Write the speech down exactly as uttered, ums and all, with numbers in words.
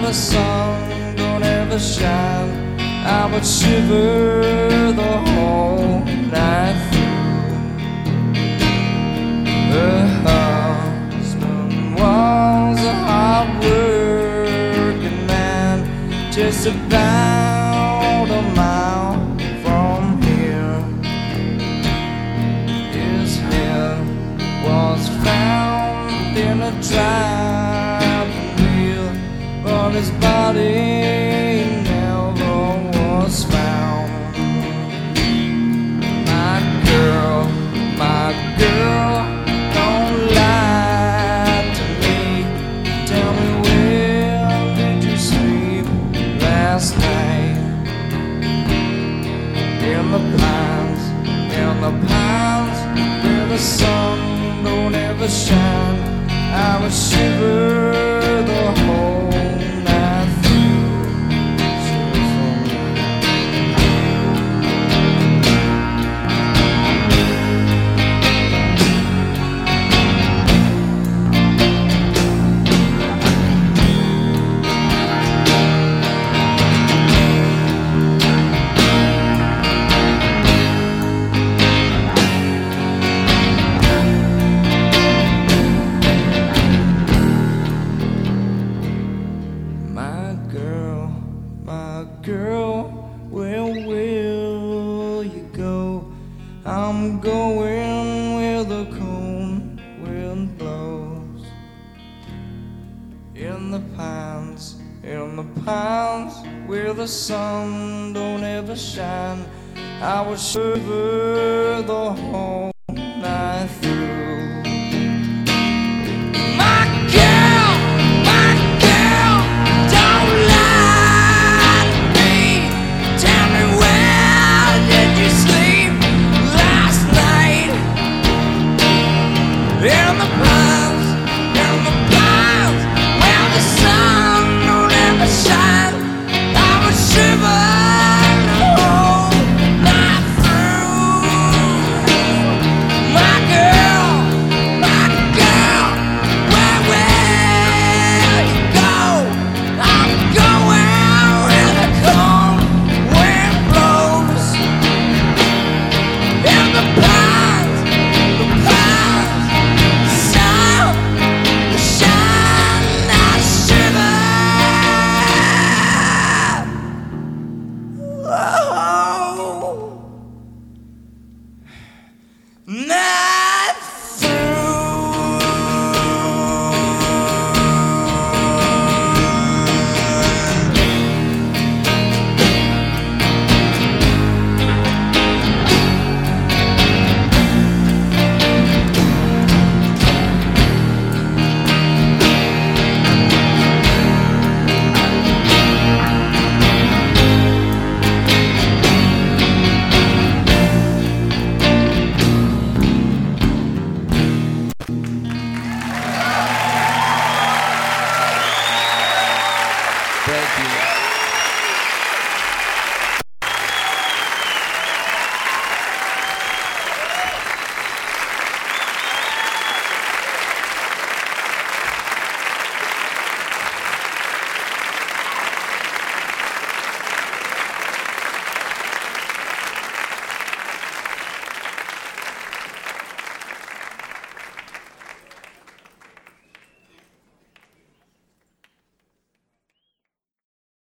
the sun don't ever shine, I would shiver the whole night through. Her husband was a hard-working man, just about a mile from here. His head was found in a driving wheel, but his body never was found. My girl, my girl, don't lie to me. Tell me, where did you sleep last night? In the pines, in the pines, where the sun don't ever shine, I would shiver the whole night through. Girl, where will you go? I'm going where the cold wind blows. In the pines, in the pines, where the sun don't ever shine, I will shiver the whole night through. In the past